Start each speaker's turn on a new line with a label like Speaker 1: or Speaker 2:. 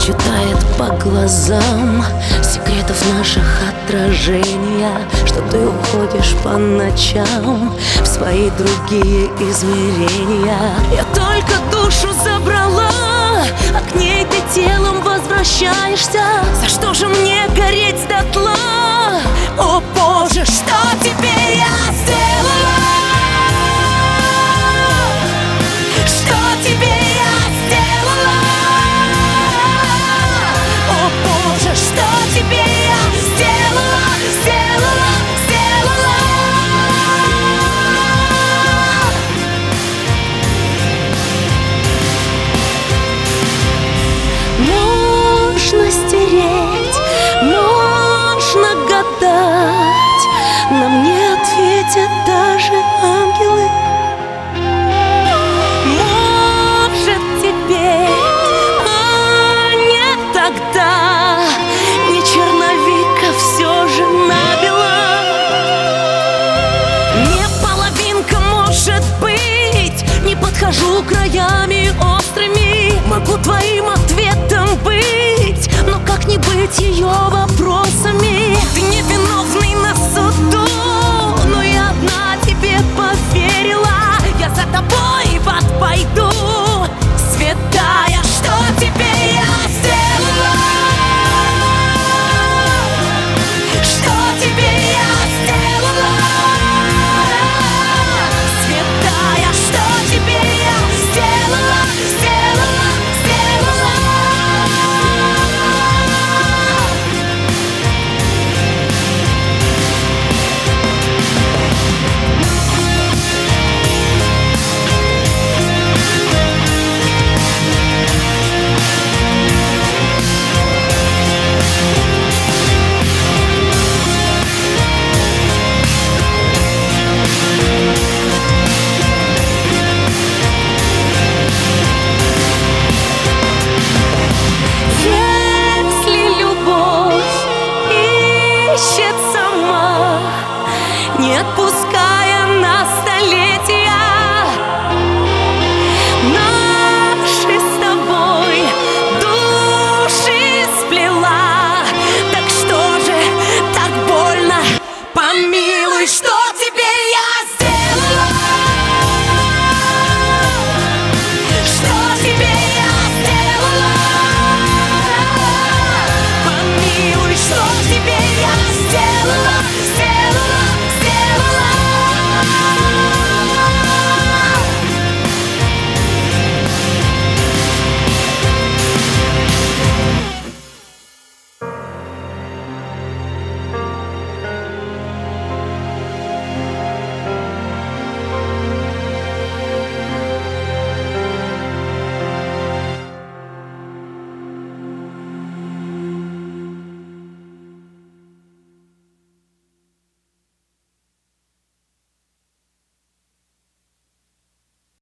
Speaker 1: читает по глазам секретов наших отражения, что ты уходишь по ночам в свои другие измерения. Я только душу забрала, а к ней ты телом возвращаешься. За что же мне гореть дотла? О Боже, что тебе я сделала? Что тебе я сделала? О Боже, что тебе я сделала? Сделала, сделала. Можно стереть, можно гадать, нам не ответят даже ангелы. Может теперь, а не тогда, не черновика все же набила. Не половинка, может быть, не подхожу краями острыми. Могу твоим ответом быть, но как не быть ее вопросами? Ты невиновный на суду, но я одна тебе поверила. Я за тобой в ад пойду, святая, что тебе я сделала? Что тебе я сделала? Святая, что тебе я сделала? Сделала, сделала. Ищет сама, не отпускай.